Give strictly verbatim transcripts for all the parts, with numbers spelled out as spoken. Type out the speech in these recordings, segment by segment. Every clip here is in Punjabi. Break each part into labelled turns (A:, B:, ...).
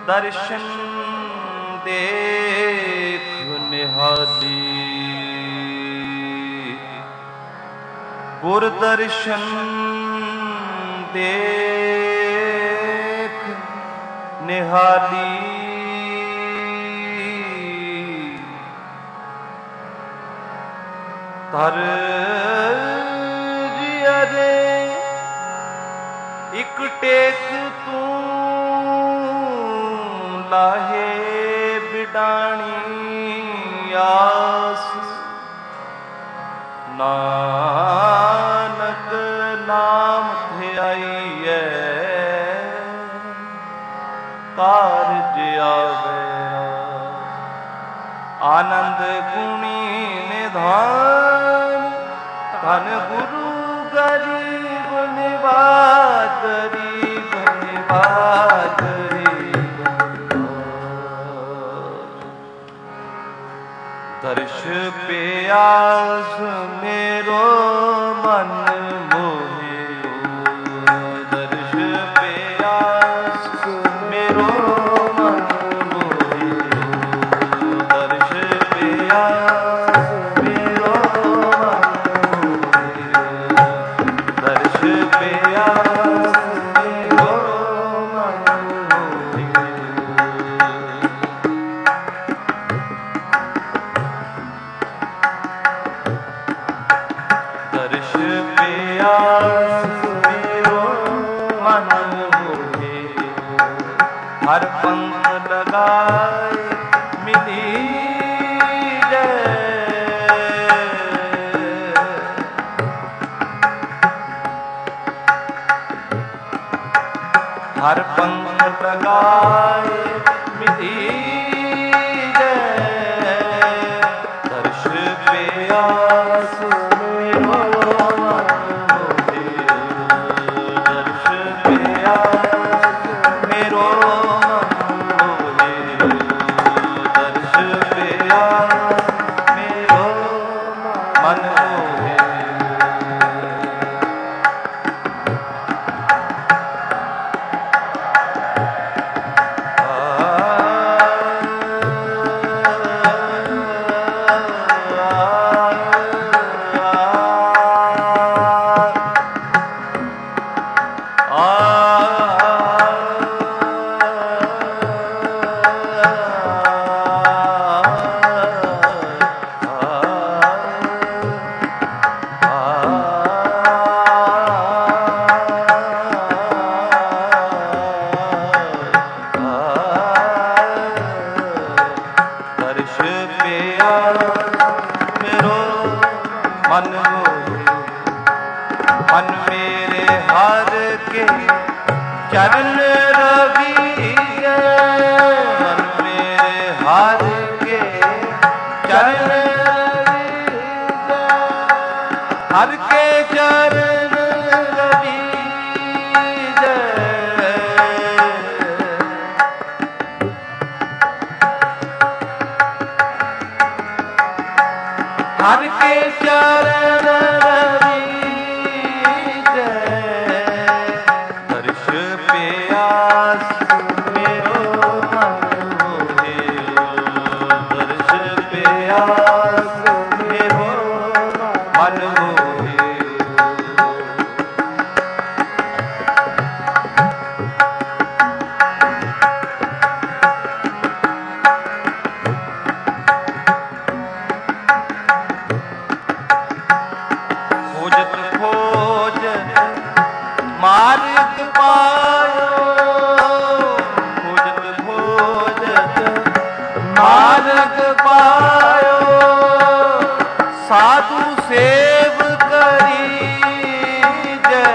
A: ਦਰਸ਼ਨ ਦੇਖ ਨਿਹਾਲੀ, ਗੁਰ ਦਰਸ਼ਨ ਦੇਖ ਨਿਹਾਲੀ। ਧਰ ਜਿਅਰੇ ਇਕ ਟੇਕ ਤੂੰ ਲਾਹੇ ਬਿਡਾਣੀ ਆਸ, ਨਾਨਕ ਨਾਮ ਧਿਆਈਐ ਕਾਰਜ ਆਵੇ। ਆਨੰਦ ਗੁਣੀ ਨਿਧਾਨ ਧਨ ਗੁਰੂ ਗਰੀਬ ਨਿਵਾਜਰੀ ਨਿਵਾਜਰੀ। ਦਰਸ਼ ਪਿਆਸ ਮੇਰੋ ਮਨ ਮੋਹਿਓ, ਦਰਸ਼ ਪਿਆਸ ਮੇਰੋ ਮਨ ਮੋਹਿਓ, ਦਰਸ਼ ਪਿਆਸ ਮੇਰੋ ਮਨ ਮੋਹਿਓ, ਦਰਸ਼ ਪਿਆਸ ਮੇਰੋ ਮਨ ਮੋਹਿਓ। ਦਰਸ਼ ਪਿਆਸ ਮੇਰੋ ਮਨ ਮੋਹਿਓ, ਹਰ ਪੰਥ ਲਗਾਏ ਮਿਲੀ ਜੈ। ਹਰ ਪੰਥ ਲਗਾਏ ਮਿਲੀ ਜੈ। ਦਰਸ਼ ਪਿਆਸ ਮੇਰੋ ਮਨ ਮੋਹਿਓ, ਦਰਸ਼ ਪਿਆਸ ਮੇਰੋ ਮਨ ਮੋਹਿਓ, ਦਰਸ਼ ਪਿਆਸ ਮੇਰੋ ਮਨ ਮੋਹਿਓ। ਦਰਸ਼ ਪਿਆਸ ਮੇਰੋ ਮਨ ਮੋਹਿਓ, ਮਨ ਮੇਰੇ ਹਰ ਕੇ ਚਰਨ ਰਵੀਜੈ, ਮਨ ਮੇਰੇ ਹਰ ਕੇ ਚਰਨ ਰਵੀਜੈ, ਹਰ ਕੇ ਚਰਨ ਰਵੀਜੈ। ਹਰ ਕੇ ਚਰਨ ਰਵੀਜੈ। ਦਰਸ਼ ਪਿਆਸ ਮੇਰੋ ਮਨ ਮੋਹਿਓ, ਦਰਸ਼ ਪਿਆਸ ਮੇਰੋ ਮਨ ਮੋਹਿਓ। ਖੋਜਤ ਖੋਜਤ ਮਾਰਗ ਪਾਇਓ, ਖੋਜਤ ਖੋਜਤ ਮਾਰਗ ਪਾਇਓ, ਸਾਧੂ ਸੇਵ ਕਰੀਜੈ।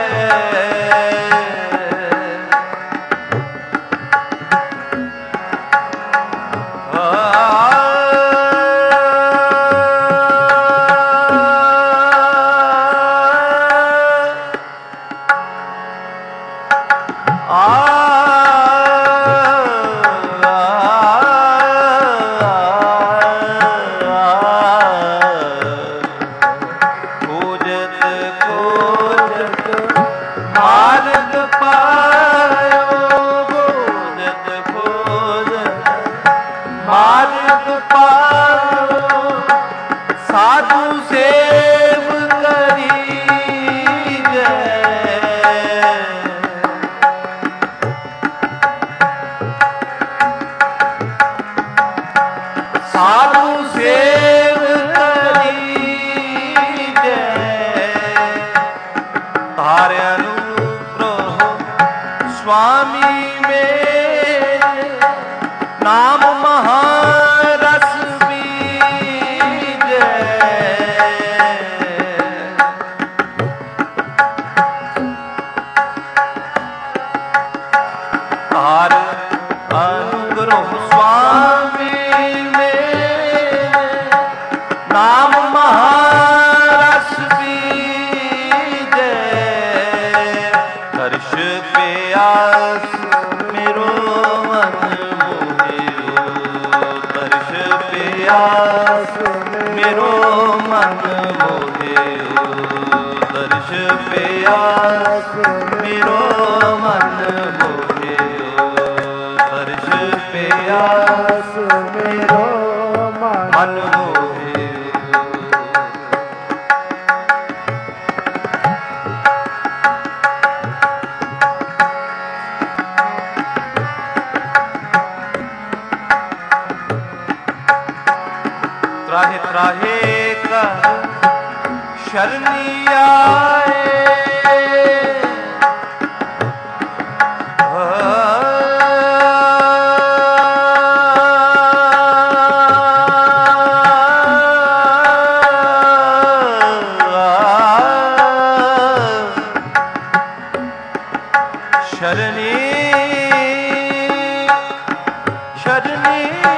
A: ਮਾਰਗ ਪਾਇਓ, ਬੋਧਤ स्वामी मेरे नाम महारस बीजे। तार अनुग्रह स्वामी मेरे नाम महारस बीजे। दर्श प्यास मेरो मन मोहियो, दर्श प्यास मेरो मन मोहियो, दर्श प्यास मेरो मन मोहियो, दर्श प्यास मेरो मन मोहियो। त्राहे त्राहे कर शरणी आए, शरणी शरणी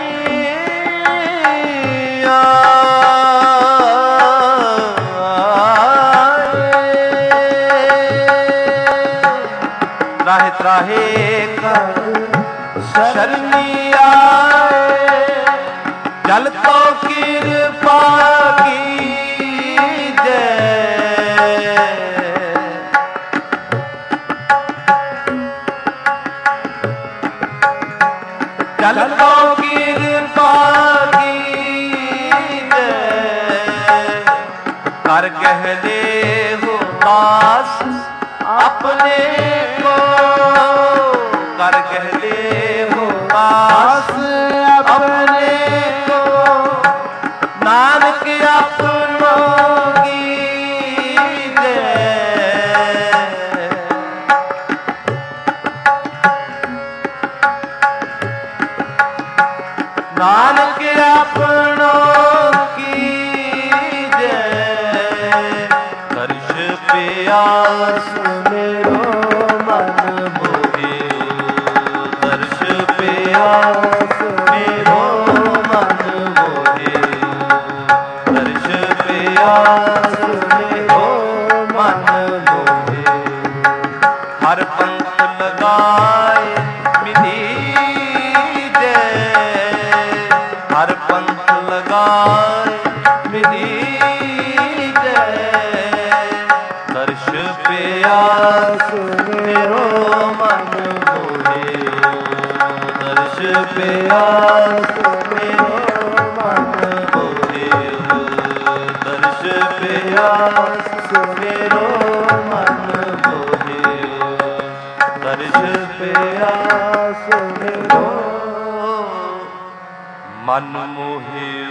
A: त्राहे त्राहे कर शरणी आए, जल तो कृपा कीजे। जल तो कृपा कीजे, कर कह ले हो दास अपने को, कर कह ले हो दास अपने को, नानक अपनों कीजे। नानक अपनों कीजे। दर्श प्यास मेरो मन मोहियो, दर्श प्यास मेरो मन मोहियो, दर्श प्यास मेरो मन मोहियो। हर पंथ लगाए मिलीजे, हर पंथ लगाए मिलीजे। दर्श प्यास मेरो मन मोहियो, दर्श प्यास मेरो मन मोहियो, दर्श प्यास मेरो मन मोहियो, दर्श प्यास मेरो मन मोहियो।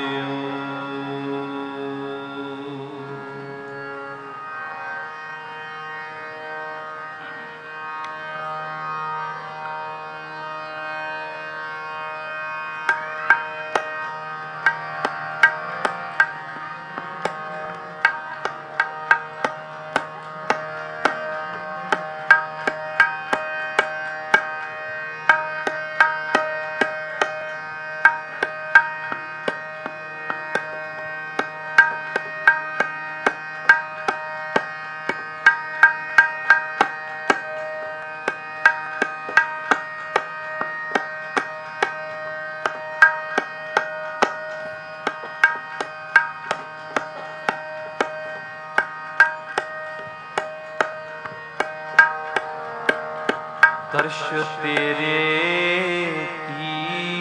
A: दर्श तेरे की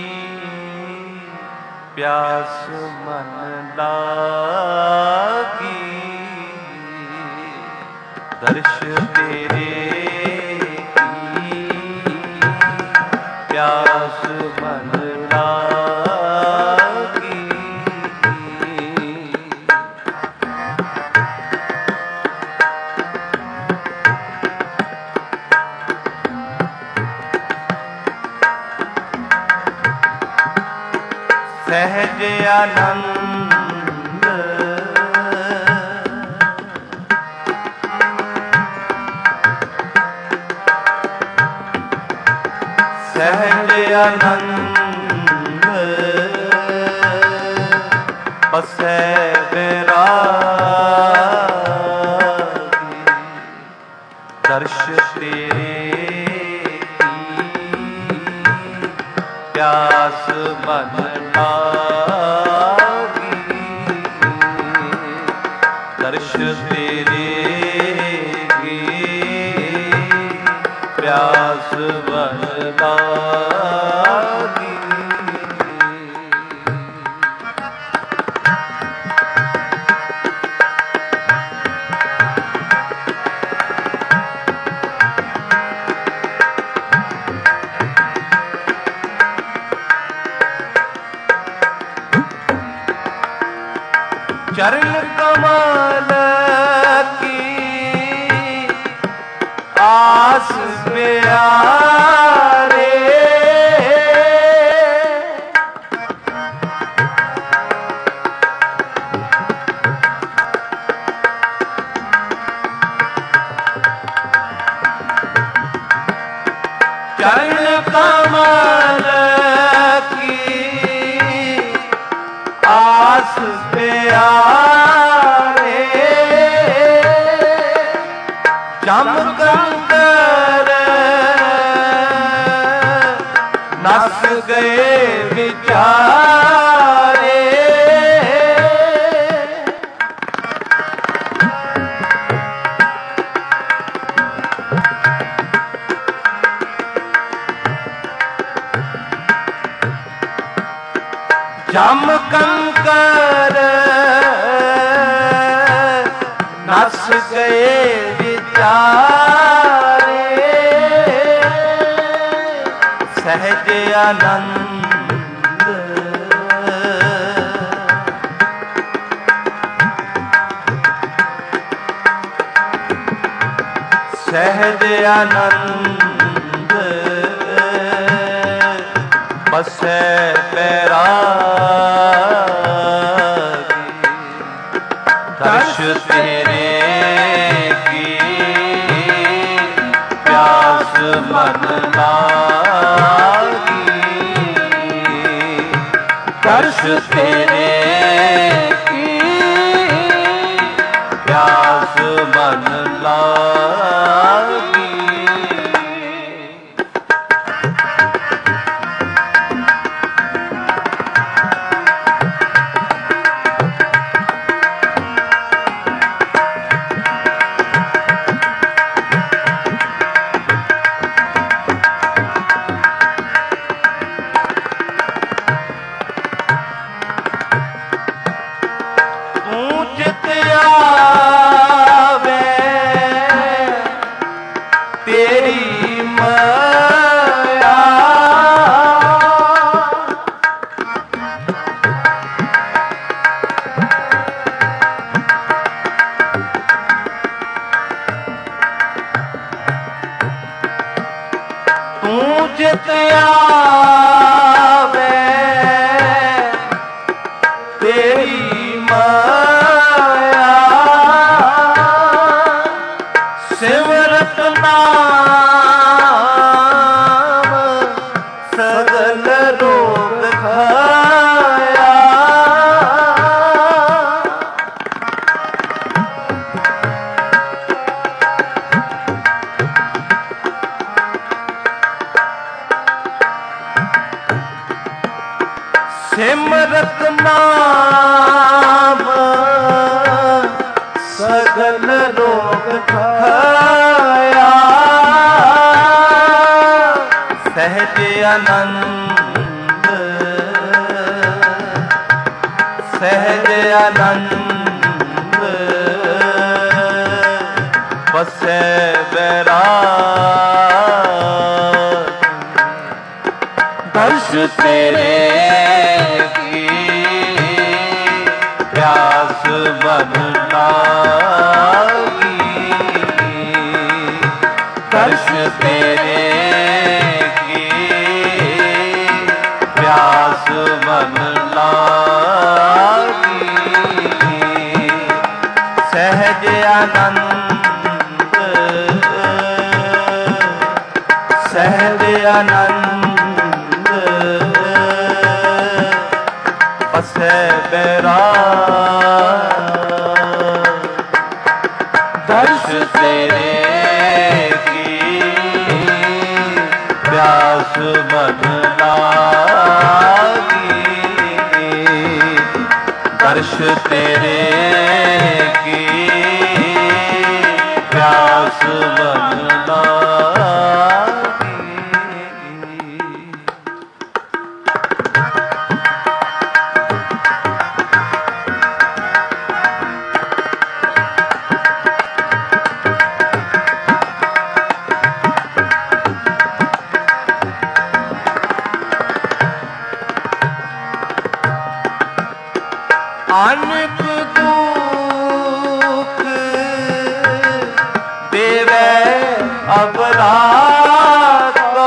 A: प्यास मन लागी, दर्श तेरे की प्यास मन लागी। ਸਹਿਜ ਆਨੰਦ ਸਹਿਜ ਆਨੰਦ ਬਸੈ ਵਿਰਾਗੀ ਦਰਸ਼ ਤੇਰੇ ਪਿਆਸ ਮਨ ਲਾਗੀ ਦਰਸ਼ ਤੇਰੇ ਕੀ ਪਿਆਸ ਮਨ ਲਾਗੀ चरण कमल की आस प्यारे चरण कमल की आस प्यारे जम कंकर नस गए विचारे जम कंकर नस गए विचारे सहज आनंद सहज आनंद बसै बैरागी दर्श तेरे की प्यास मन लागी दर्श तेरे की प्यास मन लागी चित आवे तेरी माया सिमरत नाम सगल रोग खाया सिमरत नाम सगल रोग खाया सहज आनंद सहज आनंद बसै बैरागी दर्श तेरे प्यास मन लागी दर्श तेरे की प्यास मन लागी सहज आनंद पसै बैराग। दर्श तेरे की प्यास मन लागी, दर्श तेरे की प्यास मन लागी। अनेक दुख देवे अपराध को,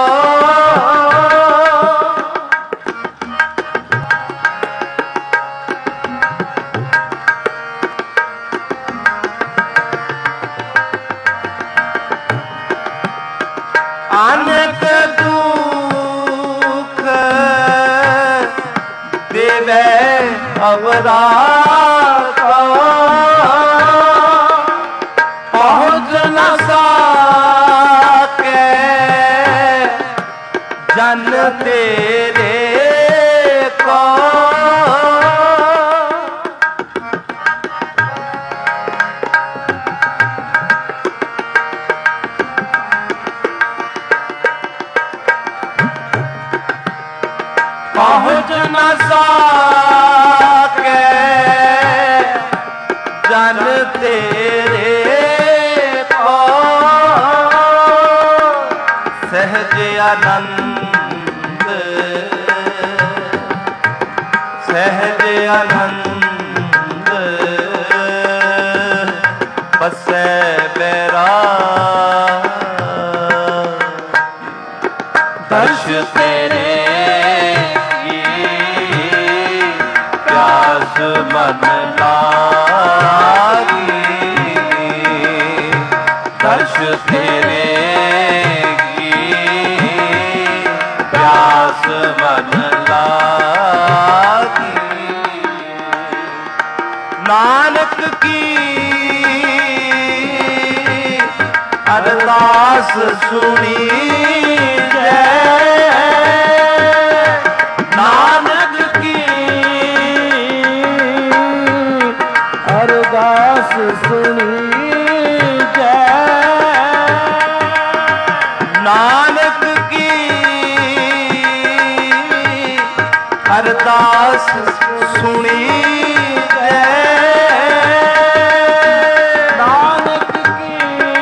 A: अनेक दुख देवे अपराध को, पहुँच न सके जन तेरे को। पहुँच न सके जन तेरे को, सहज आनंद सहज आनंद पसै बैराग। दर्श तेरे प्यास मन लागी, दर्श तेरे की प्यास मन लागी। नानक की अरदास सुनी जय, नानक की अरदास सुनी जय, नानक की अरदास सुनी जय, नानक की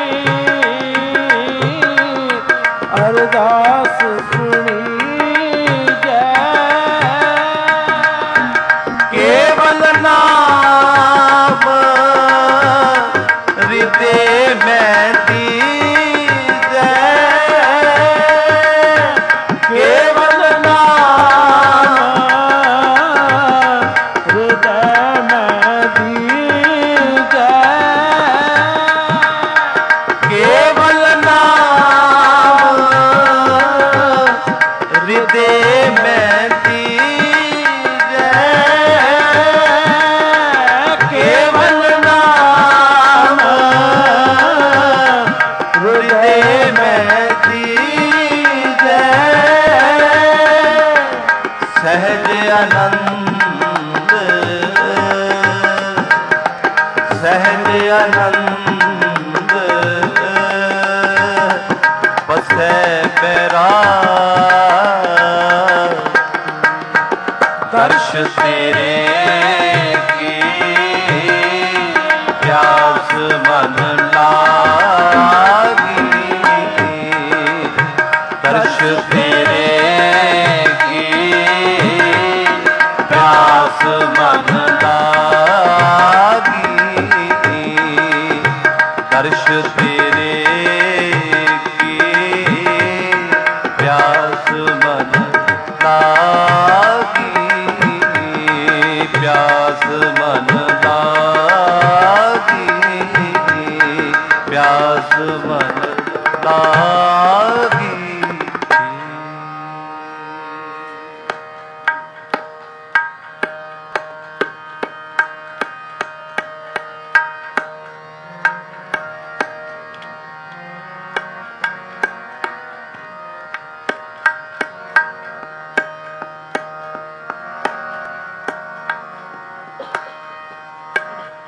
A: अरदास सुनी जय। केवल नाम हृदय में दीजै, केवल नाम हृदय में दीजै, केवल नाम हृदय में दीजै, केवल नाम हृदय में दीजै। सहज आनंद सहज आनंद पसै बैराग। दर्श तेरे की प्यास मन लागी, दर्श तेरे की प्यास मन लागी, दर्श तेरे की प्यास मन लागी, प्यास मन लागी, प्यास मन लागी।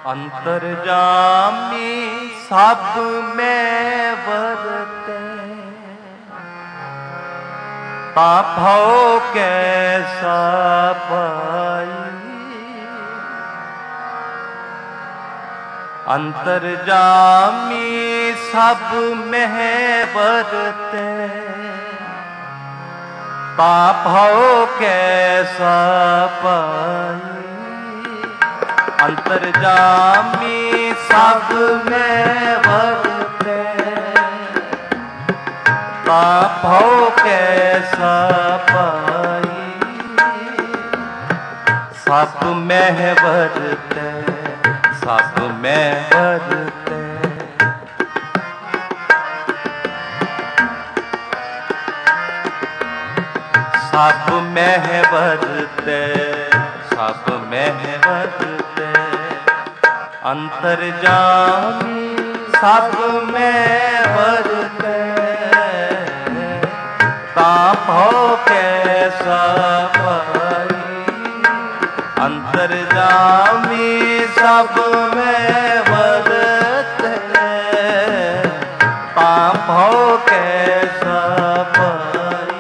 A: अंतर्जामी सब में वरते ता भव कैसा पाई। अंतर्जामी सब में वरते ता भव कैसा पाई। अंतर्जामी सब में वरते ता भव कैसा पाई। सब में वरते सब में वरते सब में वरते सब में वरते अंतर्जामी सब में वरते ता भव कैसा पाई। अंतर्जामी सब में वरते ता भव कैसा पाई।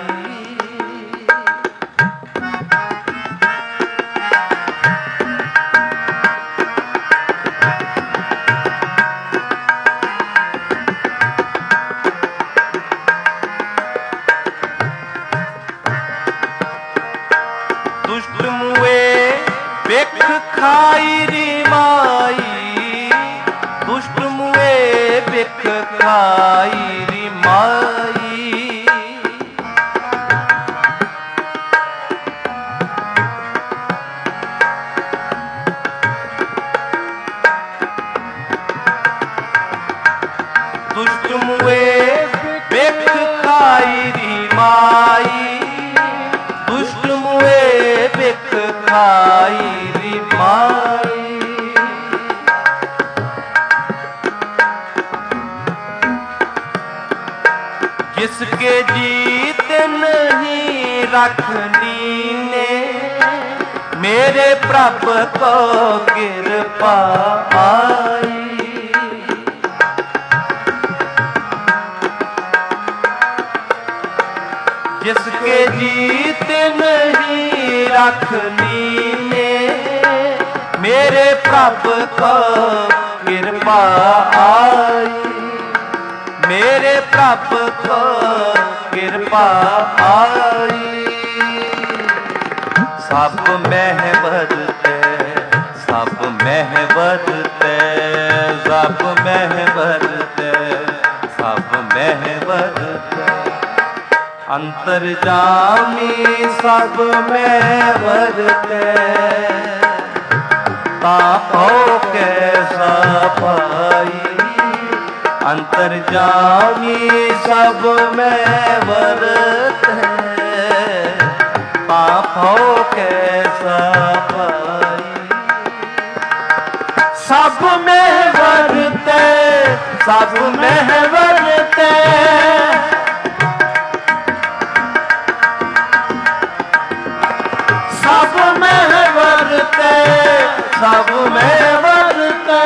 A: दुष्ट मुए बिख खाई री माई। दुष्ट मुए बिख खाई री माई। दुष्ट मुए बिख खाई री माई। दुष्ट मुए बिख खाई री माई। जिसके जीत नहीं रखनी ने मेरे प्रभ को कृपा आई। जिसके जीत नहीं रखनी ने मेरे प्रभ को कृपा आई। मेरे प्रभ को कृपा आई। सब में वरते सब में वरते सब में वरते सब में वरते अंतर्जामी सब में वरते ता भव कैसा पाई। अंतर्जामी सब में वरते ता भव कैसा पाई। सब में वरते सब में वरते सब में वरते सब में वरते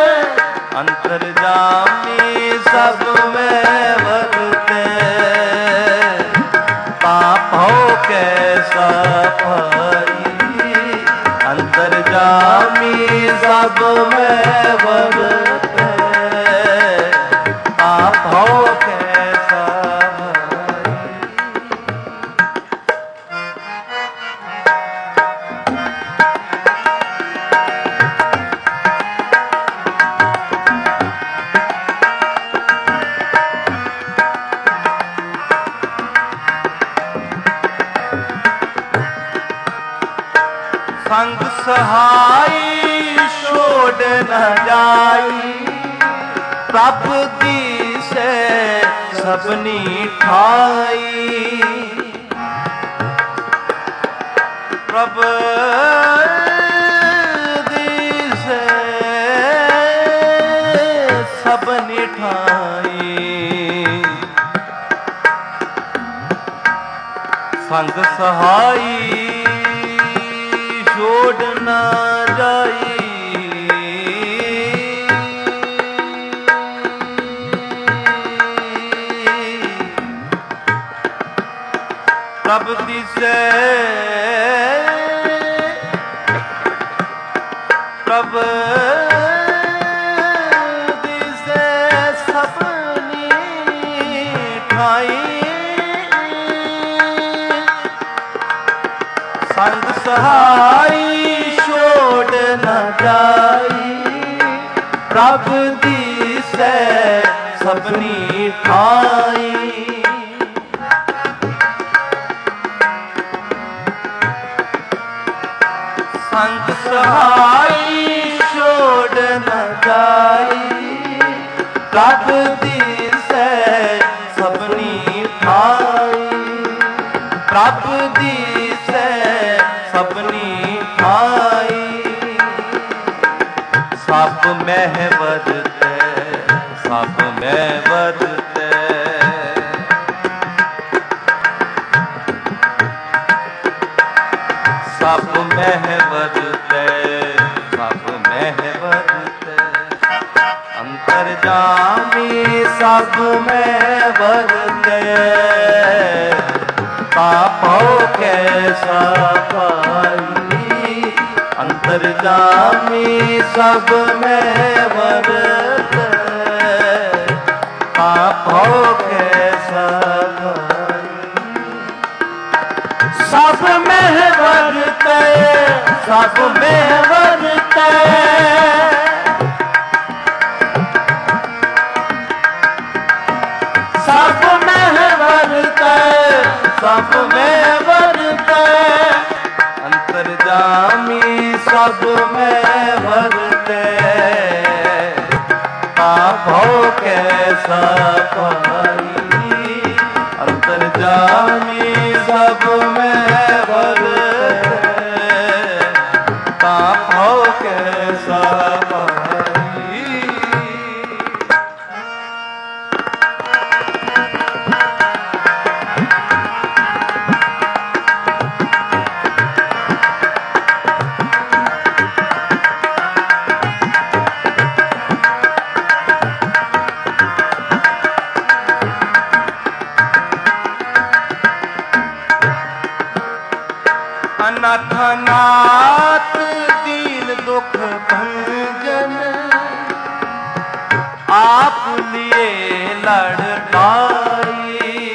A: अंतर्जामी सब में वरते ता भव कैसा पाई। अंतर्जामी सब में वरते ता भव कैसा पाई। संग सहाई छोड़ न जाई। प्रभ दी से सबनी ठाई। प्रभ दी से सबनी ठाई। संग सहाई छोड़ न जाई। ਪ੍ਰਭ ਦਿਸੈ ਪ੍ਰਭ ਦਿਸੈ ਸਭਨੀ ਠਾਈ ਸੰਗ ਸਹਾਈ ਛੋੜ ਨ ਜਾਈ ਪ੍ਰਭ ਦਿਸੈ ਸਭਨੀ ਠਾਈ ਸੰਗ ਸਹਾਈ ਛੋੜ ਨ ਜਾਈ ਪ੍ਰਭ ਦਿਸੈ ਸਭਨੀ ਠਾਈ ਪ੍ਰਭ ਦਿਸੈ ਸਭਨੀ ਠਾਈ ਸਭ ਮਹਿ ਵਰਤੈ ਸਭ ਮਹਿ ਵਰਤੈ ਸਭ ਮਹਿ ਵਰਤੈ ਸਭ ਮਹਿ ਵਰਤੈ ਅੰਤਰਜਾਮੀ ਸਭ ਮਹਿ ਵਰਤੈ ਪਾਪੋ ਕੈਸਾ ਪਾਈ ਅੰਤਰਜਾਮੀ ਸਭ ਮਹਿ ਵਰਤੈ ਪਾਪੋ ਕੈਸਾ ਸਭ ਮਹਿ ਵਰਤੈ ਸਭ ਮਹਿ ਵਰਤੈ ਸਭ ਮਹਿ ਵਰਤੈ ਸਭ ਮਹਿ ਵਰਤੈ ਅੰਤਰਜਾਮੀ ਸਭ ਮਹਿ ਵਰਤੈ ਪਾਪੋ ਕੈਸਾ ਪਾਈ ਅੰਤਰਜਾਮੀ ਸਭ ਮਹਿ ਵਰਤੈ ਪਾਪੋ ਕੈਸਾ ਪਾਈ ਅਨਾਥ ਨਾਥ ਦੀਨ ਦੁਖ ਭੰਜਨ ਆਪ ਲਿਏ ਲੜ ਪਾਈ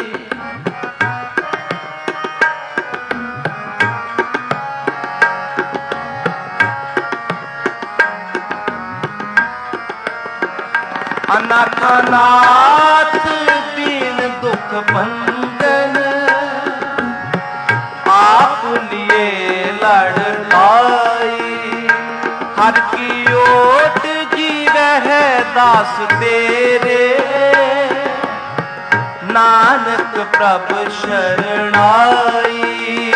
A: ਅਨਾਥ ਨਾਥ ਦੀਨ ਦੁਖ ਭੰਜਨ ਆਪ ਲਿਏ ਲੜ ਪਾਈ ਹਰ ਕੀ ਓਟ ਜੀਵਹਿ ਦਾਸ ਤੇਰੇ ਨਾਨਕ ਪ੍ਰਭ ਸ਼ਰਣਾਈ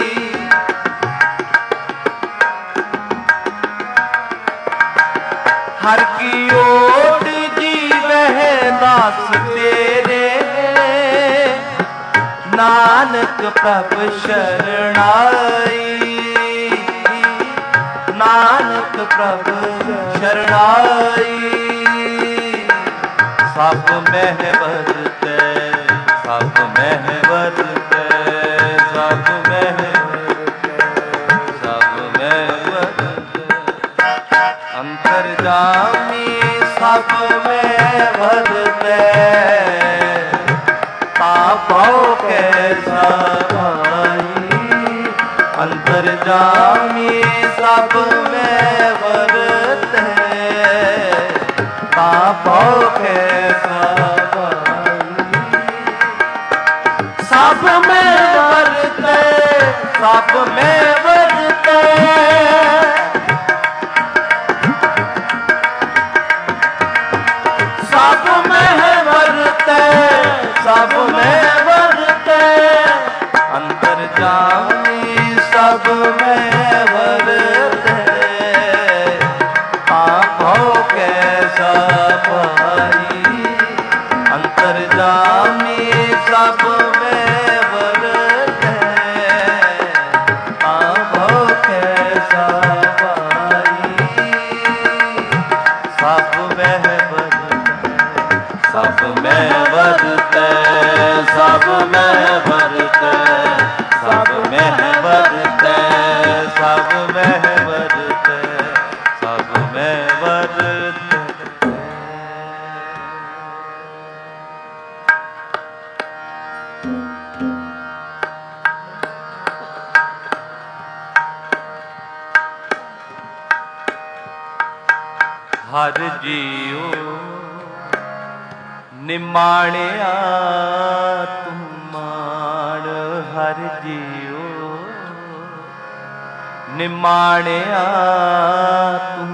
A: ਹਰ ਕੀ ਓਟ ਜੀਵਹਿ ਦਾਸ ਤੇਰੇ ਨਾਨਕ ਪ੍ਰਭ ਸ਼ਰਣਾਈ ਨਾਨਕ ਪ੍ਰਭ ਸ਼ਰਣਾਈ ਸਭ ਮਹਿ ਵਰਤੈ ਸਭ ਮਹਿ ਵਰਤੈ ਸਭ ਮਹਿ ਸਭ ਮਹਿ ਵਰਤੈ ਅੰਤਰਜਾਮੀ ਸਭ ਮਹਿ ਵਰਤੈ ਪਾਪੋ ਕੈਸਾ ਪਾਈ ਅੰਤਰਜਾਮੀ ਸਭ ਮਹਿ ਵਰਤੈ ਪਾਪੋ ਕੈਸਾ ਪਾਈ ਸਭ ਮਹਿ ਵਰਤੈ ਸਭ ਮਹਿ ਵਰਤੈ ਸਭ ਮਹਿ ਵਰਤੈ ਸਭ ਮਹਿ ਵਰਤੈ ਅੰਤਰਜਾਮੀ ਸਭ ਮਹਿ ਵਰਤੈ ਪਾਪੋ ਕੈਸਾ ਪਾਈ ਅੰਤਰਜਾਮੀ ਸਭ ਮਹਿ ਵਰਤੈ ਪਾਪੋ ਕੈਸਾ ਪਾਈ ਸਭ ਮਹਿ ਸਭ ਮਹਿ ਵਰਤੈ ਸਭ ਮਹਿ ਵਰਤੈ ਹਰ ਜੀਉ ਨਿਮਾਣਿਆ ਤੂੰ ਮਾਣ ਹਰ ਜੀਉ ਨਿਮਾਣਿਆ ਤੂੰ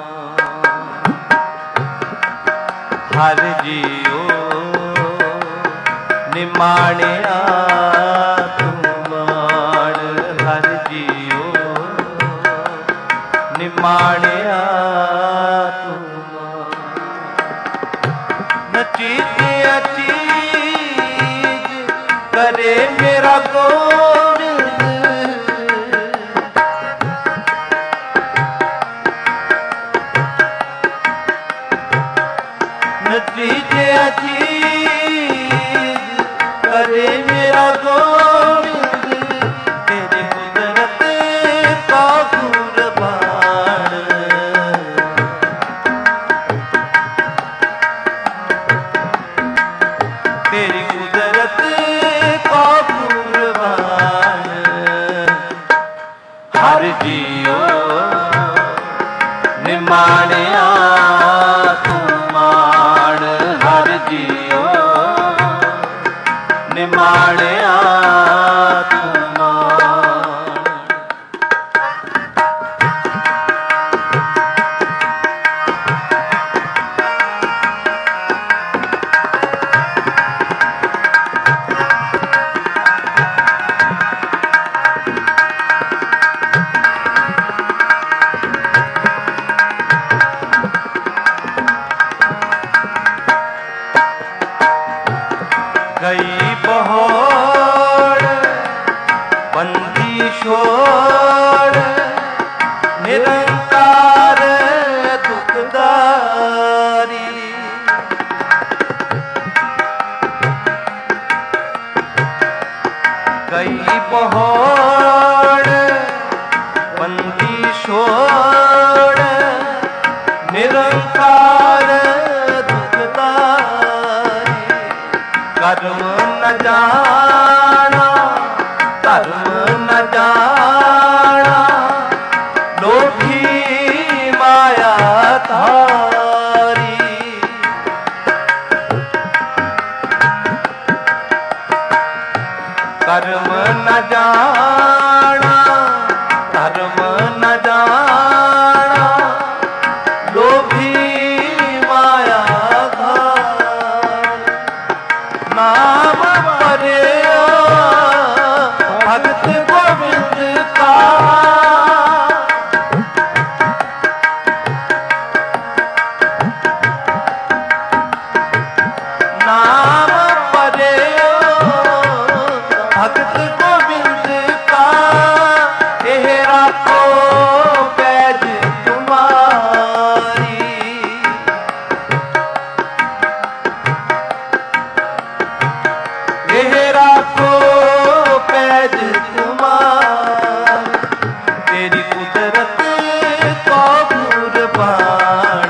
A: ਹਰ ਜੀਉ ਨਿਮਾਣਿਆ ਤੂੰ ਮਾਣ ਹਰ ਜੀਉ ਨਿਮਾਣਿਆ ਤੂੰ ਨਚੀਤਿਆ ਚੀਜ਼ ਕਰੇ ਮੇਰਾ ਗੋਬਿੰਦ ਨਚੀਤਿਆ ਚੀਜ਼ ਕਰੇ ਮੇਰਾ ਗੋਬਿੰਦ ਤੇਰੀ ਕੁਦਰਤ ਕਾ ਕੁਰਬਾਨ ਤੇਰੀ ਕੁਦਰਤ ਕਾ ਕੁਰਬਾਨ ਹਰ ਜੀਉ ਨਿਮਾਣਿਆ ਤੂੰ ਮਾਣ ਹਰ ਜੀਉ ਨਿਮਾਣਿਆ ਤੂੰ ਮਾਣ ਗਈ ਬਹੋੜ ਬੰਦੀ ਛੋੜ ਨਿਰੰਕਾਰ ਦੁਖਦਾਰੀ ਗਈ ਬਹੋੜ ਬੰਦੀ ਛੋੜ ਨਿਰੰਕਾਰ ਦੁਖਦਾਰੀ ਕਰਮ ਨ ਜਾਣਾ ਧਰਮ ਨ ਜਾਣਾ ਲੋਭੀ ਮਾਇਆ ਧਾਰੀ ਕਰਮ ਨ ਜਾਣਾ ਧਰਮ ਨ ਜਾਣਾ ਲੋਭੀ ਮਾਇਆ ਧਾਰੀ ਨਾਮ ਪਰਿਆ ਭਗਤ ਗੋਬਿੰਦ ਕਾ ਨਾਮ ਪਰਿਆ ਭਗਤ ਗੋਬਿੰਦ ਕਾ ਇਹ ਰਾਖੋ ਪੈਜ ਤੁਮਾਰੀ ਇਹ ਰਾਖੋ ਪੈਜ ਤੁਮਾਰ ਤੇਰੀ ਕੁਦਰਤ ਕੋ ਕੁਰਬਾਨ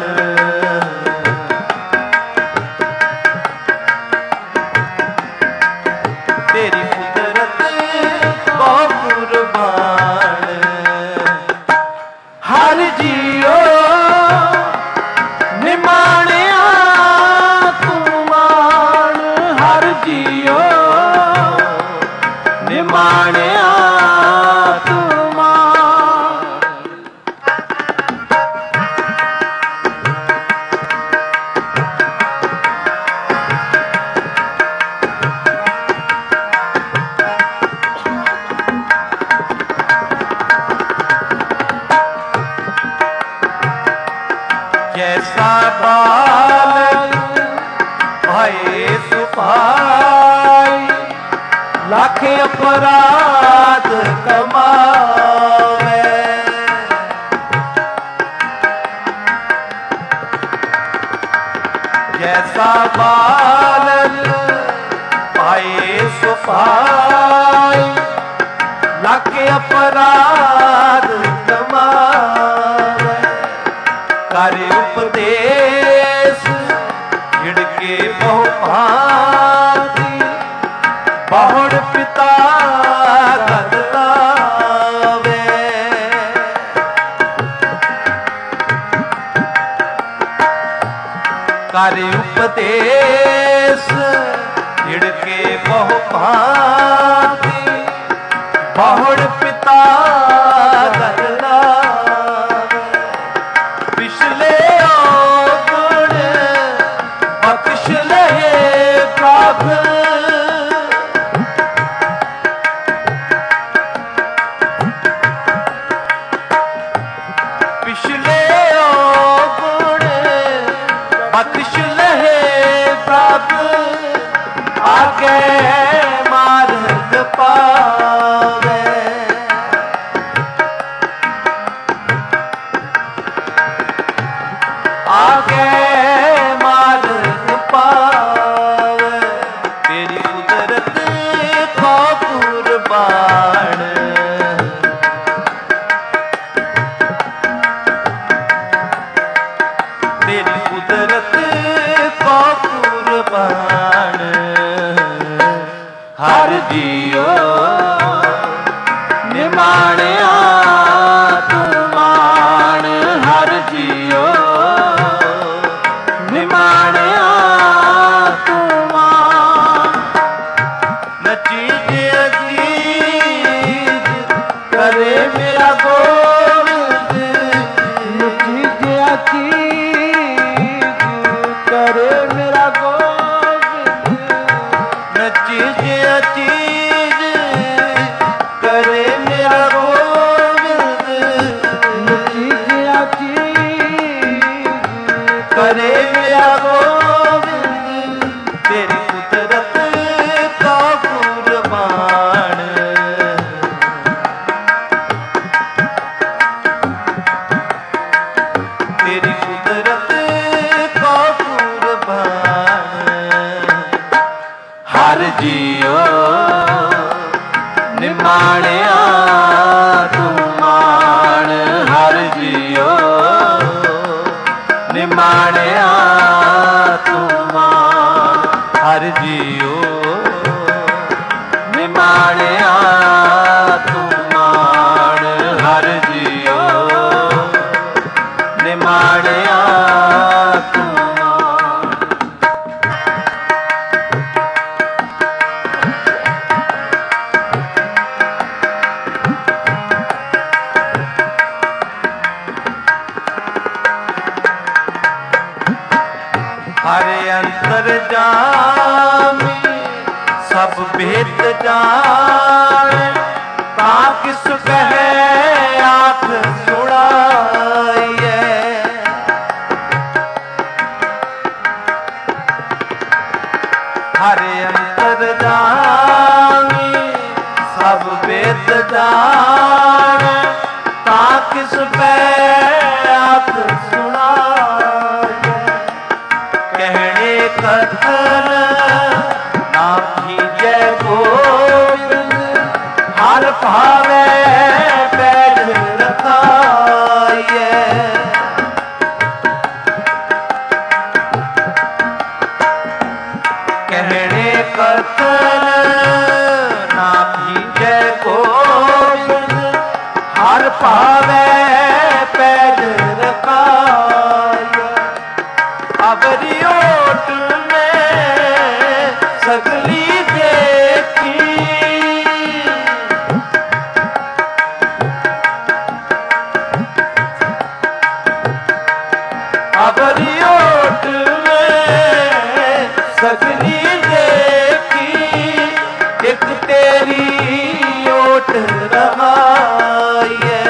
A: ਤੇਰੀ ਕੁਦਰਤ ਕੋ ਕੁਰਬਾਨ ਹਰ ਜੀਉ ਨਿਮਾਣਿਆ ਤੂੰ ਮਾਣ ਹਰ ਜੀਉ ਨਿਮਾਣਿਆ ਤੂੰ ਮਾਣ ਜੈਸਾ ਬਾਲਕ ਭਾਏ ਸੁਭਾਈ ਲੱਖ ਅਪਰਾਧ ਕਮਾਵੇ ਜੈਸਾ ਬਾਲਕ ਭਾਏ ਸੁਭਾਈ ਲੱਖ ਅਪਰਾਧ ਕਮਾਵੇ ਕਰ ਉਪਦੇਸ਼ ਝਿੜਕੇ ਬਹੁ ਭਾਂਤੀ ਬਹੁੜ ਪਿਤਾ ਗਦ ਲਾਵੇ ਕਰ ਉਪਦੇਸ ਹਿੜਕੇ ਬਹੁ ਭਾਂਤੀ ਬਹੁੜ ਪਿਤਾ ਗਲ ਲਾਵੇ ਪਿਛਲੇ ਔਗੁਣ ਬਖਸ਼ ਲਏ ਪ੍ਰਭ ਪਿਛਲੇ ਔਗੁਣ ਬਖਸ਼ ਲਏ ਪ੍ਰਭ ਆਗੇ ਮਾਰਗ ਪਾਵੇ ਆਗੇ ਮਾਰਗ ਪਾਵੇ ਤੇਰੀ ਕੁਦਰਤ ਕੋ ਕੁਰਬਾਨ ਤੇਰੀ ਕੁਦਰਤ ਕੋ ਕੁਰਬਾਨ ਹਰ ਜੀਓ ਨਿਮਾਣਿਆ ਤੂੰ ਮਾਣ ਹਰ ਜੀਓ ਨਿਮਾਣਿਆ ਤੂੰ ਮਾਣ ਨਚੀ ਜੇ ਅਜੀਤ ਕਰੇ ਮੇਰਾ ਗੋਬਿੰਦ ਨਚੀ ਜੇ ਅਜੀਤ ਕਰੇ ਮੇਰਾ ਗੋਬਿੰਦ ਨਚੀ ਜੇ ਅਜੀਤ ਕਰੇ ਮੇਰਾ ਗੋਬਿੰਦ ਨਚੀ ਜੇ ਅਜੀਤ ਕਰੇ ਮੇਰਾ ਗੋਬਿੰਦ ਤੇਰੀ ਕੁਦਰਤ ਕੋ ਕੁਰਬਾਨ ਤੇਰੀ ਕੁਦਰਤ ਕੋ ਕੁਰਬਾਨ ਹਰ ਜੀਓ ਨਿਮਾਣਿਆ ਤੂੰ ਮਾਣ ਹਰ ਜੀਓ ਨਿਮਾਣਿਆ ਤੂੰ ਮਾਣ ਹਰ ਜੀਓ ਨਿਮਾਣਿਆ ਤੂੰ ਮਾਣ ਹਰ ਜੀਓ ਨਿਮਾਣਿਆ ਤੂੰ ਮਾਣ ਹਰੇ ਅੰਤਰ ਜਾਮੀ ਸਭ ਭੇਦ ਜਾਣ ਤਾਂ ਕਿਸ ਕਹੇ ਆਖ ਸੁਣਾਈਏ ਹਰੇ ਅੰਤਰ ਜਾਮੀ ਸਭ ਭੇਦ ਜਾਣ ਤਾਂ ਕਿਸ ਕਹੇ ਆਖ ਸੁਣਾਈਏ ਕਹਿਣੇ ਕਥਨ ਨਾ ਕੀਜੈ ਗੋਬਿੰਦ ਹਰ ਭਾਵੇ ਪੈਜ ਰਖਾਈਏ ਕਹਿਣੇ ਕਥਨ ਨਾ ਕੀਜੈ ਗੋਬਿੰਦ ਹਰ ਭਾਵੇ ਪੈਜ ਰਖਾਈਏ ਅਵਰੀ ਓਟ ਮੈਂ ਸਗਲੀ ਦੇਖੀ ਅਵਰੀ ਓਟ ਮੈਂ ਸਗਲੀ ਦੇਖੀ ਇੱਕ ਤੇਰੀ ਓਟ ਰਹਾਈਏ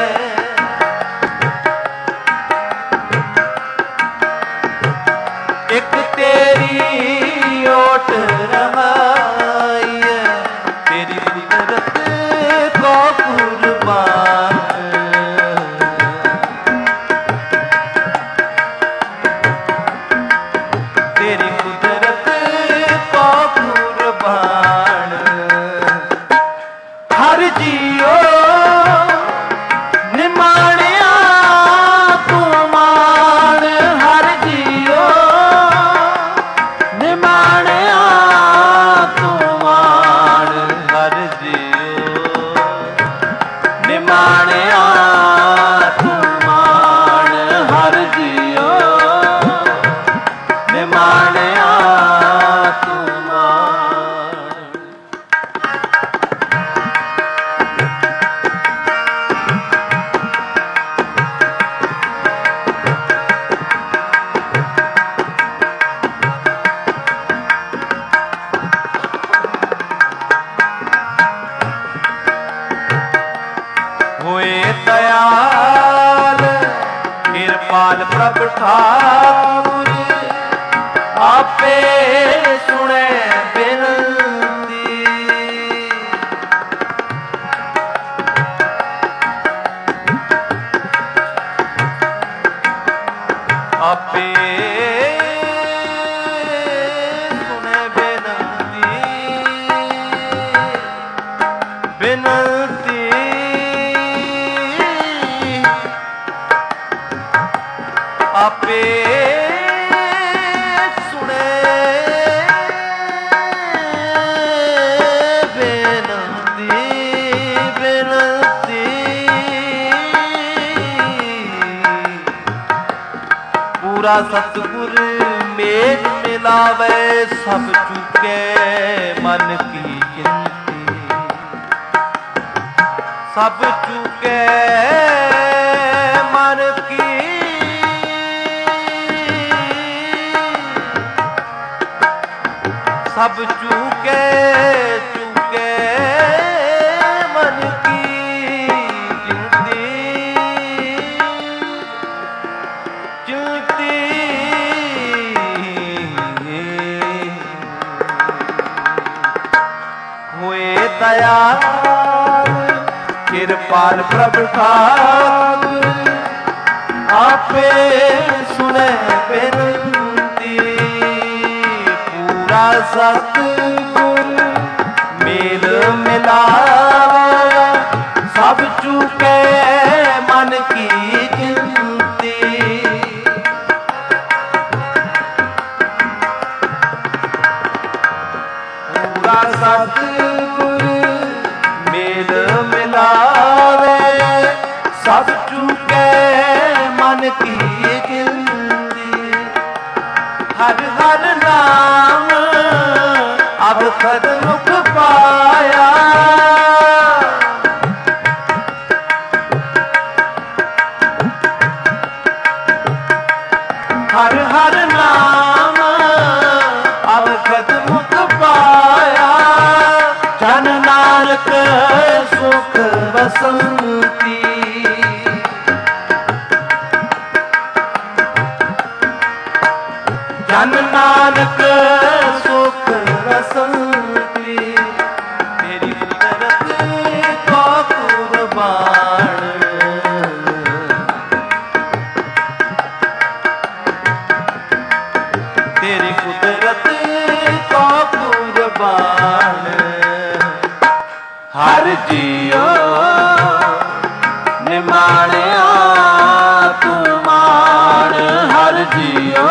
A: ਇੱਕ ਤੇਰੀ ਓਟ ਰਹਾਈਏ ਤੇਰੀ ਕੁਦਰਤ ਕੋ ਕੁਰਬਾਨ ਤੇਰੀ ਕੁਦਰਤ ਕੋ ਕੁਰਬਾਨ ਹਰ ਜੀਓ ਕਿਰਪਾਲ ਪ੍ਰਭ ਠਾਕੁਰ ਆਪੇ ਸੁਣੇ ਬੇਨਤੀ। ਆਪੇ ਸੁਣੇ ਬੇਨਤੀ ਬੇਨਤੀ। ਆਪੇ ਸੁਣੇ ਬੇਨਤੀ ਬੇਨਤੀ। ਪੂਰਾ ਸਤਿਗੁਰ ਮੇਲ ਮਿਲਾਵੇ ਸਭ ਚੁਕੇ ਮਨ ਕੀ ਗਿਣਤੀ। ਸਭ ਚੁਕੇ ਮਨ ਕੀ ਸਭ ਚੁਕੇ ਚੁਕੇ ਮਨ ਕੀ ਗਿਣਤੀ। ਗਿਣਤੀ ਹੋਏ ਦਇਆਲ ਕਿਰਪਾਲ ਪ੍ਰਭ ਠਾਕੁਰ ਆਪੇ ਸੁਣੇ ਬੇਨਤੀ। ਪੂਰਾ ਸਤਿਗੁਰ ਮੇਲ ਮਿਲਾਵੇ ਸਭ ਚੁਕੇ ਮਨ ਕੀ ਗਿਣਤੀ। ਪੂਰਾ ਸਤਿਗੁਰ ਮੇਲ ਮਿਲਾਵੇ ਸਭ ਚੁਕੇ ਮਨ ਕੀ ਗਿਣਤੀ। ਹਰ ਹਰ ਨਾਮ ਅਬ ਖਦ ਮੁਖ ਪਾਇਆ। ਹਰ ਹਰ ਨਾਮ ਅਬ ਖਦ ਮੁਖ ਪਾਇਆ। ਜਨ ਨਾਨਕ ਸੁਖ ਬਸੰਤੀ। ਜਨ ਨਾਨਕ ਸੁਖ ਬਸੰਤੀ। ਤੇਰੀ ਕੁਦਰਤ ਕੋ ਕੁਰਬਾਨ। ਤੇਰੀ ਕੁਦਰਤ ਕੋ ਕੁਰਬਾਨ। ਹਰ ਜੀਉ ਨਿਮਾਣਿਆ ਤੂੰ ਮਾਣ। ਹਰ ਜੀਉ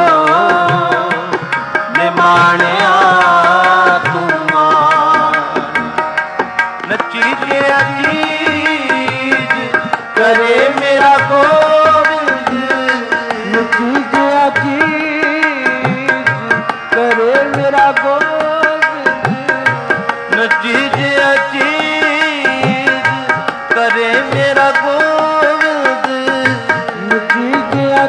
A: ਨਿਮਾਣਿਆ ਤੂੰ ਮਾਣ। ਨੱਚੀ ਜਿਆ ਚੀਜ਼ ਕਰੇ ਮੇਰਾ ਗੋਬਿੰਦ। ਨੱਚੀ ਜਿਆ ਚੀਜ਼ ਕਰੇ ਮੇਰਾ ਗੋਬਿੰਦ। ਨੱਚੀ ਜਿਆ ਚੀਜ਼ ਕਰੇ ਮੇਰਾ ਗੋਬਿੰਦ। ਨੱਚੀ ਜਿਆ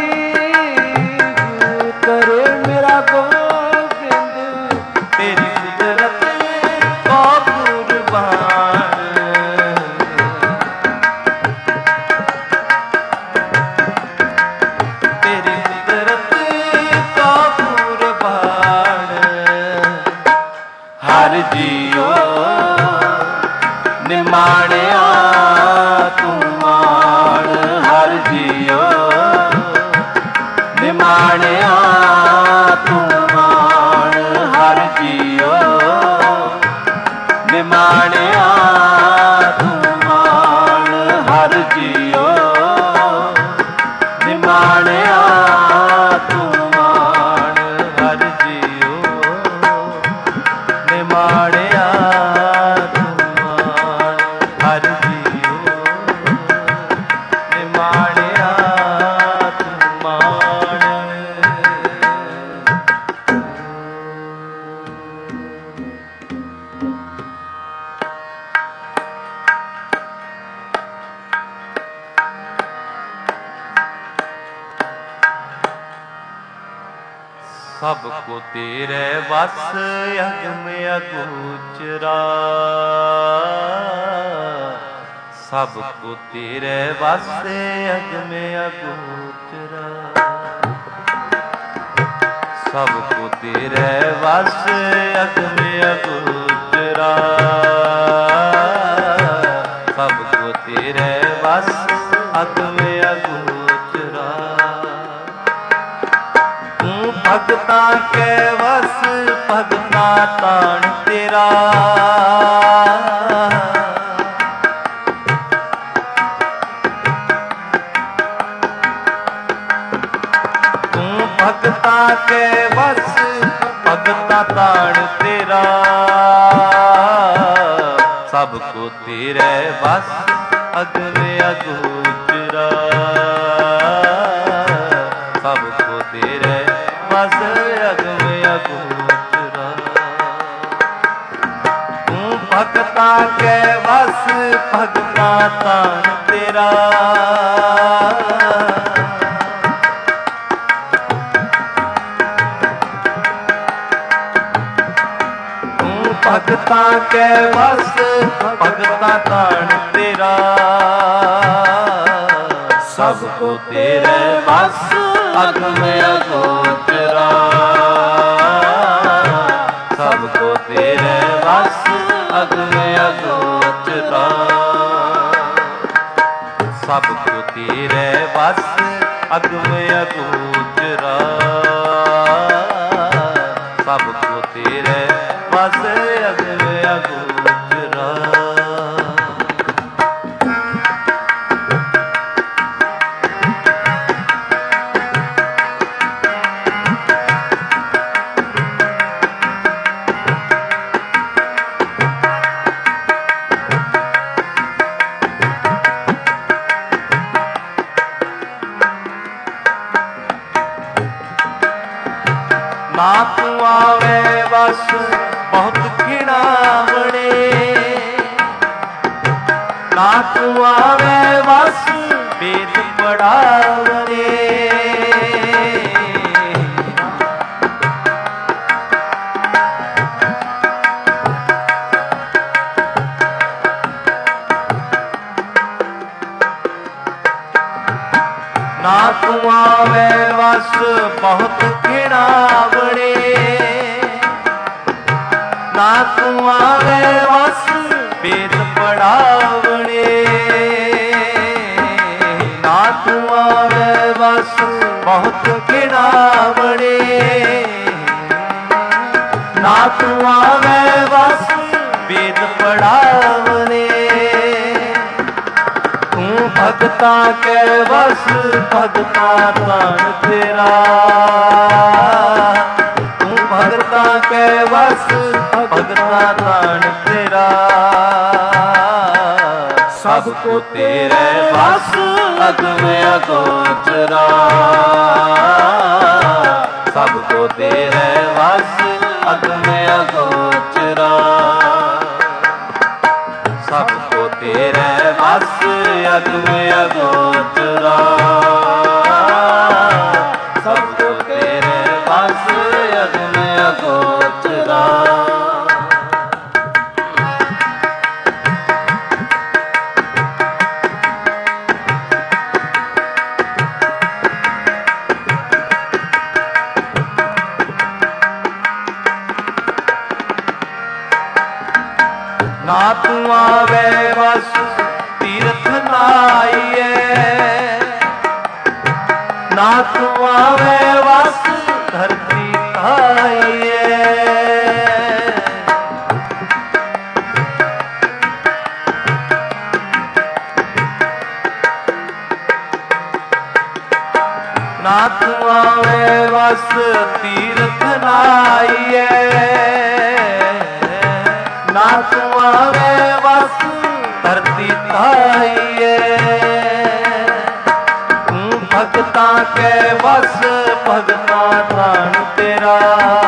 A: ਚੀਜ਼ ਕਰੇ ਮੇਰਾ ਗੋਬਿੰਦ। ਤੇਰੀ ਕੁਦਰਤ ਕੋ ਕੁਰਬਾਨ। ਤੇਰੀ ਕੁਦਰਤ ਕੋ ਕੁਰਬਾਨ। ਹਰ ਜੀਉ ਨਿਮਾਣਿਆ ਤੂੰ ਮਾਣ। ਹਰ ਜੀਉ ਨਿਮਾਣਿਆ ਤੂੰ ਮਾਣ। ਹਰ ਜੀਉ ਨਿਮਾਣਿਆ ਤੂੰ ਮਾਣ। ਹਰ ਜੀਉ ਨਿਮਾਣਿਆ ਤੂੰ ਮਾਣ। ਹਰ ਜੀਉ ਨਿਮਾਣਿਆ ਤੂੰ ਮਾਣ। ਹਰ ਜੀਉ ਨਿਮਾਣਿਆ ਤੂੰ ਮਾਣ। ਸਭ ਕੋ ਤੇਰੇ ਵਸ ਅਗਮ ਅਗੋਚਰਾ। ਸਭ ਕੋ ਤੇਰੇ ਵਾਸੇ ਅਗਮੇ ਅਗੋਚਰਾ। ਸਭ ਕੋ ਤੇਰੇ ਵਾਸੇ ਅਗਮੇ ਅਗੋਚਰਾ। ਸਭ ਕੋ ਤੇਰੇ ਵਸ ਅਗਮੇ ਅਗੋਚਰਾ। ਤੂੰ ਭਗਤਾਂ ਕੇ ਵਸ ਭਗਤਾਂ ਤਾਣ ਤੇਰਾ। ਭਗਤਾਂ ਕੇ ਵਸ ਭਗਤਾਂ ਤਾਣ ਤੇਰਾ। ਸਭ ਕੋ ਤੇਰੇ ਵਸ ਅਗਮੇ ਅਗੋਚਰਾ। ਸਭ ਕੋ ਤੇਰੇ ਵਸ ਅਗਮੇ ਅਗੋਚਰਾ। ਤੂੰ ਭਗਤਾਂ ਕੇ ਵਸ ਭਗਤਾਂ ਤਾਣ ਤੇਰਾ। ਭਗਤਾਂ ਕੇ ਵਸ ਭਗਤਾਂ ਤਾਣ ਤੇਰਾ। ਸਭ ਕੋ ਤੇਰੇ ਵਸ ਅਗਮੇ ਅਗੋਚਰਾ। ਸਭ ਕੋ ਤੇਰੇ ਵਸ ਅਗਮੇ ਅਗੋਚਰਾ। ਸਭ ਕੋ ਤੇਰੇ ਵਸ ਅਗਮੇ ਅਗੋਚਰਾ। ਸਭ ਕੋ ਤੇਰੇ ਵਸ ਅਗਮੇ ਅਗੋਚਰਾ। ਨਾ ਤੂੰ ਆਵੇ ਵਸ ਬਹੁਤ ਘਿਣਾਵਣੇ। ਨਾ ਤੂੰ ਆਵੇ ਵਸ ਵੇਦ ਪੜਾਵਣੇ। ਨਾ ਤੂੰ ਆਵੇ ਵਸ ਬਹੁਤ ਘਿਣਾਵਣੇ। ਨਾ ਤੂੰ ਆਵੇ ਵਸ ਵੇਦ ਪੜਾਵਣੇ। ਨਾ ਤੂੰ ਆਵੇ ਵਸ ਬਹੁਤ ਘਿਣਾਵਣੇ। ਨਾ ਤੂੰ ਆਵੇ ਵਸ ਵੇਦ ਪੜਾਵਣੇ। ਤੂੰ ਭਗਤਾਂ ਕੇ ਵਸ ਭਗਤਾਂ ਤਾਣ ਤੇਰਾ। ਤੂੰ ਭਗਤਾਂ ਕੇ ਵਸ ਭਗਤਾਂ ਤਾਣ ਤੇਰਾ। ਸਭ ਕੋ ਤੇਰੇ ਵਸ ਅਗਮੇ ਅਗੋਚਰਾ। ਸਭ ਕੋ ਤੇਰੇ ਵਸ ਅਗਮੇ ਅਗੋਚਰਾ। ਸਭ ਕੋ ਤੇਰੇ ਵਸ ਅਗਮੇ ਅਗੋਚਰਾ। ਸਭ ਕੋ ਤੇਰੇ ਵਸ ਅਗਮੇ ਅਗੋਚਰਾ। ਨਾ ਤੂੰ ਆਵੇ ਵਸ ਤੀਰਥ ਨਾਈਏ। ਨਾ ਤੂੰ ਆਵੇ ਵਸ ਧਰਤੀ ਖਾਈਏ। ਨਾ ਤੂੰ ਆਵੇ ਵਸ ਤੀਰਥ ਨਾਈਏ। ਨਾ ਤੂੰ ਆਵੇ ਵਸ ਧਰਤੀ ਖਾਈਏ। ਤੂੰ ਭਗਤਾਂ ਕੇ ਵਸ ਭਗਤਾਂ ਤਾਣ ਤੇਰਾ।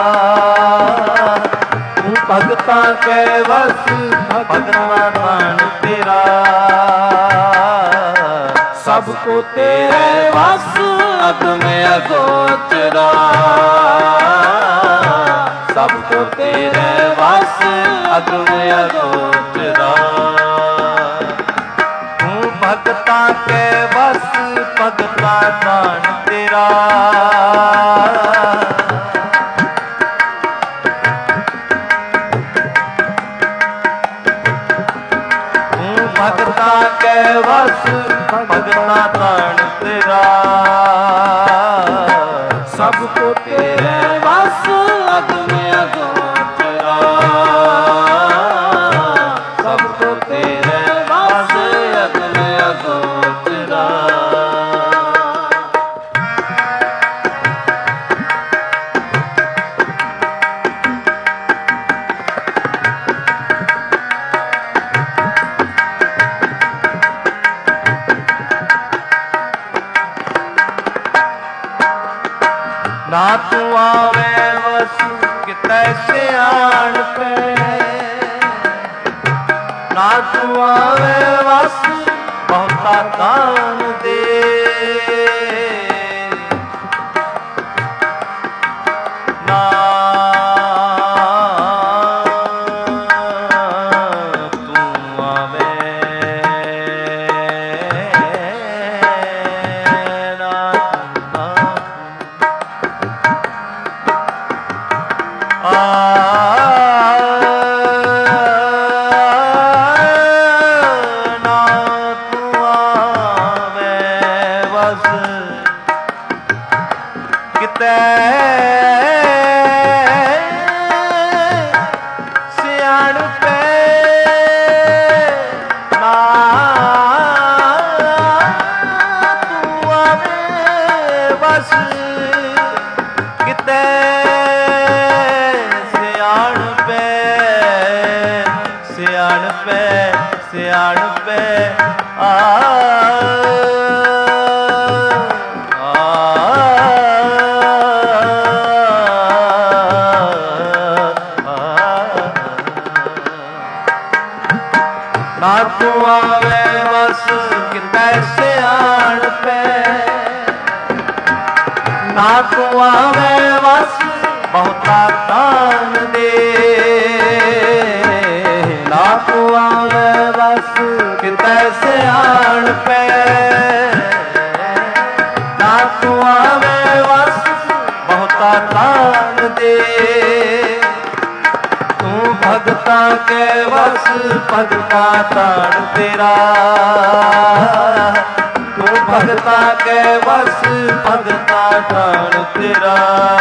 A: ਤੂੰ ਭਗਤਾਂ ਕੇ ਵਸ ਭਗਤਾਂ ਤਾਣ ਤੇਰਾ। ਸਭ ਕੋ ਤੇਰੇ ਵਸ ਅਗਮੇ ਅਗੋਚਰਾ। ਸਭ ਕੋ ਤੇਰੇ ਵਸ ਅਗਮੇ ਅਗੋਚਰਾ। भगता के वस भगता ताण तेरा
B: सबको तेरे वस अग्नि अगोचरा
A: सबको तेरे वस अग्नि अगोचरा ना तू आवे वस कितै सियाण पे ना तू आवे वस बहुता दान दे ना तू आवे ना सियाण पे आ ना तू आवे वस कितै सियाण पे ना तू आवे वस बहुता दान दे ना तू आवे वस कितै सियाण पे ना तू आवे वस बहुता दान दे तू भगता के वस भगता ताण तेरा तू भगता के वस भगता ताण तेरा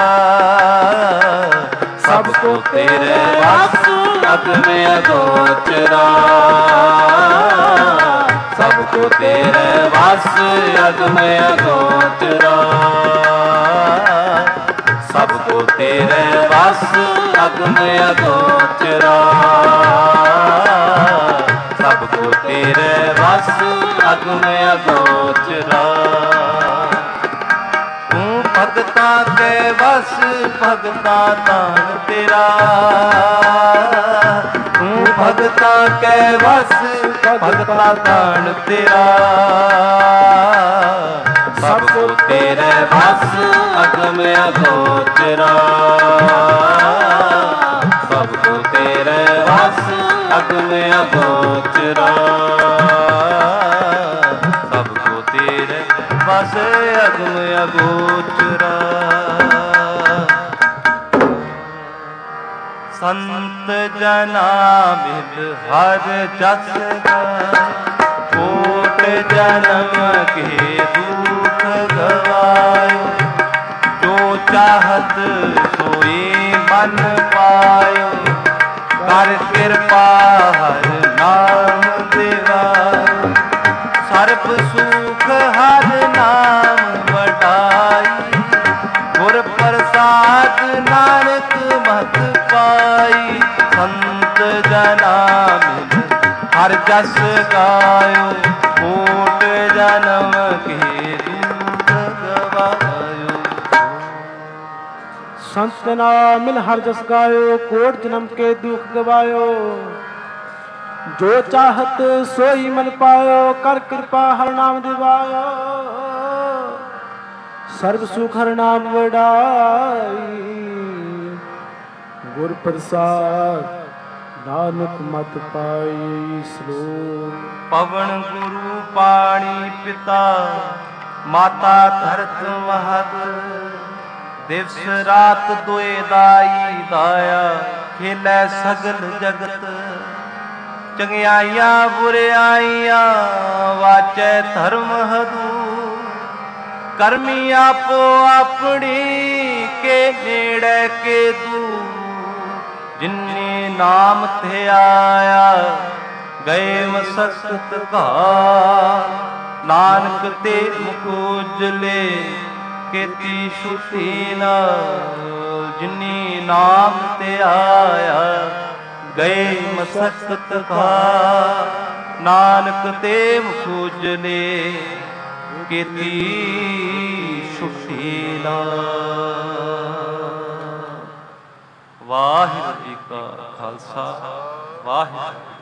A: सबको तेरे वस अग्नि अगोचरा सबको तेरे वस अग्नि अगोचरा सबको तेरे वस अग्नि अगोचरा सबको तेरे वस अग्नि अगोचरा तू भगता के वस भगता ताण तेरा तू भगता के वस भगता ताण तेरा सबको तेरे वस अग्नि अगोचरा सबको तेरे वस अग्नि अगोचरा सबको तेरे वस अग्नि अगोचरा संत जना बिद हर जस कोट जन्म के दुख गवायो जो चाहत सोई मन पायो कर कृपा हर नाम दिवायो सर्ब सुख हर नाम वटाई गुर प्रसाद नानक मत पाई संत जना मिल हर जस गायो कोट जन्म के दुख गवायो
B: संत जना मिल हर जस गायो कोट जन्म के दुख गवायो जो चाहत सोई मन पायो कर कृपा हर नाम दिवायो सर्व सुख हर नाम वडाई गुर प्रसाद नानक मत पाई श्लोक
A: पवन गुरु पाणी पिता माता धरत महत दिवस रात दोए दाई दाया खेलै सगल जगत ਚੰਗਿਆਈਆਂ ਬੁਰਿਆਈਆਂ ਵਾਚੈ ਧਰਮ ਹਦੂ ਕਰਮੀ ਆਪੋ ਆਪਣੀ ਕੇ ਨੇੜੇ ਕੇ ਦੂ ਜਿਨਨੇ ਨਾਮ ਤੇ ਆਇਆ ਗਏ ਮਸਕਤ ਘਾ ਨਾਨਕ ਤੇ ਮੁਖ ਉਜਲੇ ਕੀਤੀ ਛੁੱਟੀ ਨਾਲ ਜਿਨੀ ਨਾਮ ਤੇ ਆਇਆ ਗਏ ਮਸਕਤ ਘਾ ਨਾਨਕ ਤੇ ਮੁਖ ਉਜਲੇ ਕੀਤੀ ਛੁੱਟੀ ਨਾਲ। ਵਾਹਿਗੁਰੂ ਜੀ ਕਾ ਖਾਲਸਾ ਵਾਹਿਗੁਰੂ